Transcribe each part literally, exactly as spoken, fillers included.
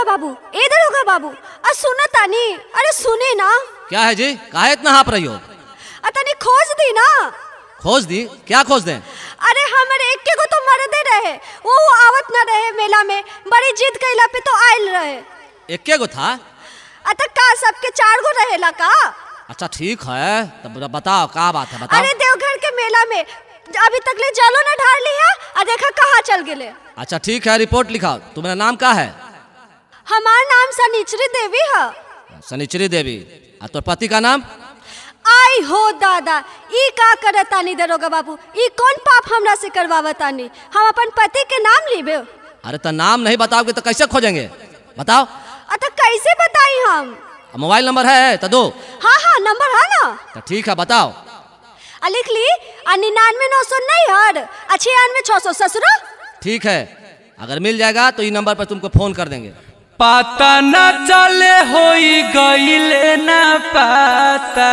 दरोगा बाबू, ए दरोगा बाबू, आ सुना तानी, अरे सुने ना। क्या है जी, काहे इतना हाँप रही हो? अतनी खोज दी ना। खोज दी? क्या खोज दें? अरे हमारे एक के को तो मरदे रहे, वो आवत न रहे मेला में, बड़ी जिद कैला पे तो आयल रहे। एक के गो था? अतः का सबके चार गो रहेला का? अच्छा ठीक है, तब बताओ क्या बात है, बताओ। अरे देवघर के मेला में अभी तक ले जलो न ढार लिया, आ देखा कहाँ चल गेले। अच्छा ठीक है, रिपोर्ट लिखाओ। तुम्हारा नाम क्या है? हमार नाम सनिचरी देवी है। सनिचरी देवी। और तोर पति का नाम? आई हो दादा, ई का करतानी दरोगा बाबू, ई कौन पाप हमरा से करवावतानी? हम अपन पति के नाम लीबे। अरे तो नाम नहीं बताओगे तो कैसे खोजेंगे, बताओ। अतः कैसे बताई हम? मोबाइल नंबर है तो दो। हाँ हाँ नंबर है ना। तो ठीक है बताओ। आ लिख ली, आ निन्यानवे नौ सौ नहीं हर, आ छियानवे छः सौ ससुरा। ठीक है, अगर मिल जाएगा तो इस नंबर पर तुमको फोन कर देंगे। पता न चले होई गईले न पता,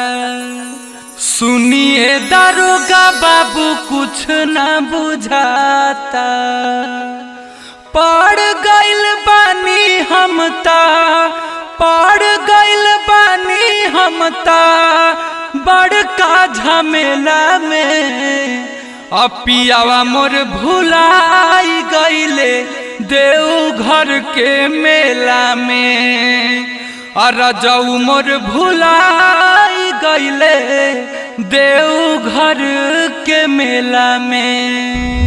सुनिए दरोगा बाबू कुछ न बुझाता, पड़ गइल बानी हम ता, पड़ गइल बानी हम ता, बड़का झमेला में, अपियावा मोर भुलाई गईले देवघर के मेला में, अरजऊ मोर भुलाई गईले देवघर के मेला में।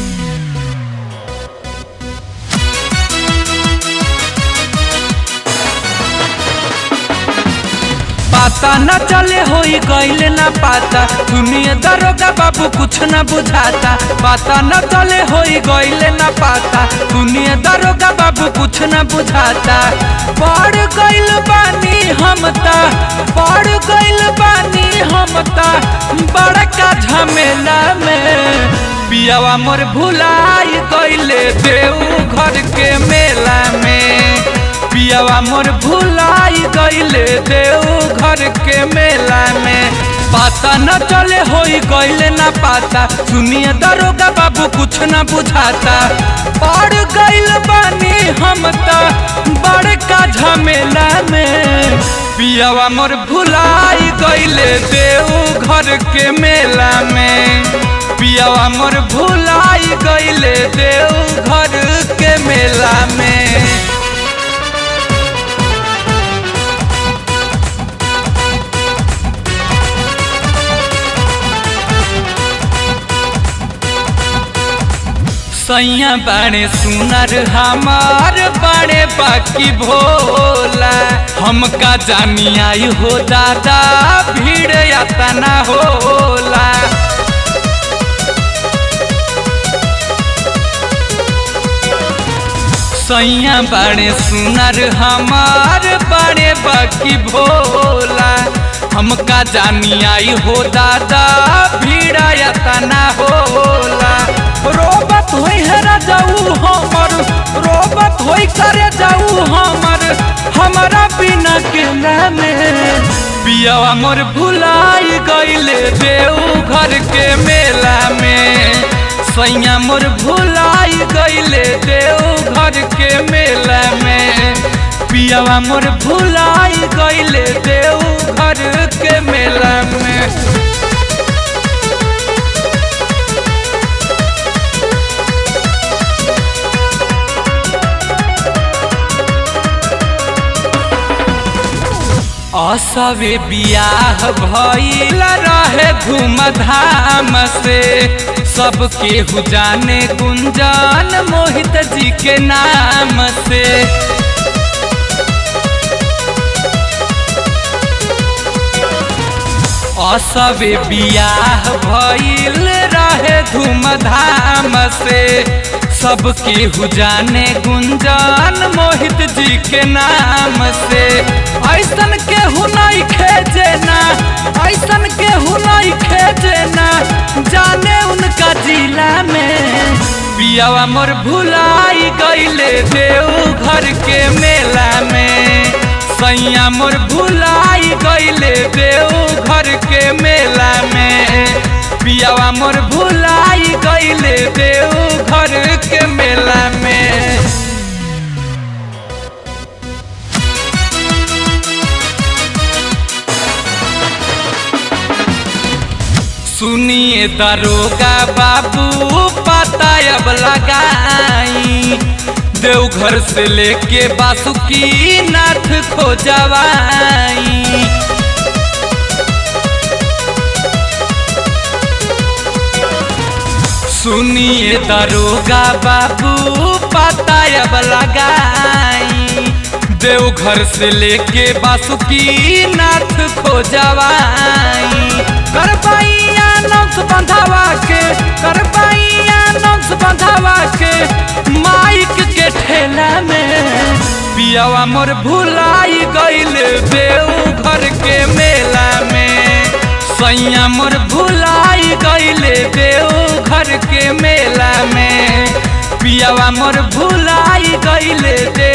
पता न चले होई गईले न पाता, सुनिए दरोगा बाबू कुछ न बुझाता, पता न चले होई गईले न पाता, सुनिए दरोगा बाबू कुछ न बुझाता, पड़ गइल बानी हम ता, पड़ गइल बानी हम ता, बड़का झमेला में, पियावा मोर भुलाई गइले देवघर के मेला में, पियावा मोर भुलाई गईले देवघर के मेला में, पता न चले होई गईले न पाता, सुनिए दरोगा बाबू कुछ न बुझाता, पड़ गइल बानी हम ता, बड़का झमेला में, पियावा मोर भुलाई गईले देवघर के मेला में, पियावा मोर भुलाई गईले देवघर के मेला में। सैया बाड़े सुनर हमार बाड़े बाकी भोला, हमका जानी आई हो दादा भीड़ यातना होला, सैया बाड़े सुनर हमार बाड़े बाकी भोला, हमका जानी आई हो दादा भीड़ यातना होला, रोबत होई है जाऊ हमर, रोबत होई करे जाऊ हमर, हमारा बिना केला में, पियावा मोर भुलाई गईले देवघर के मेला में, सैया मोर भुलाई गईले देवघर के मेला में, पियावा मोर भुलाई गईले देवघर के मेला में। असवे बियाह भइल रहे धूमधाम से, सबके हु जाने गुंजन मोहित जी के नाम से, असवे बियाह भइल रहे धूमधाम से, सबके हु जाने गुंजन मोहित जी के नाम से, ऐसन के हु नहीं खेजना, ऐसन के हु नहीं खेजना, जाने उनका जिला में, पियावा मोर भुलाई गईले देवघर के मेला में, सैया मोर भुलाई गईले देवघर के मेला में, पियावा मोर भुलाई गईले देवघर के मेला में। सुनिए दरोगा बाबू पता अब लगाई, देवघर से लेके बासुकी नाथ खोजवाई। सुनिए दरोगा बाबू पता अब लगाई, देवघर से लेके बासुकी नाथ खोजवाई। करबैया नक्स बंधावा के, करबैया नक्स बंधावा के, माइक के ठेला में पियावा मोर भुलाई गइल देवघर के मेला में, सैया मोर भुलाई गइल देवघर के मेला में, पियावा मोर भुलाई गइल दे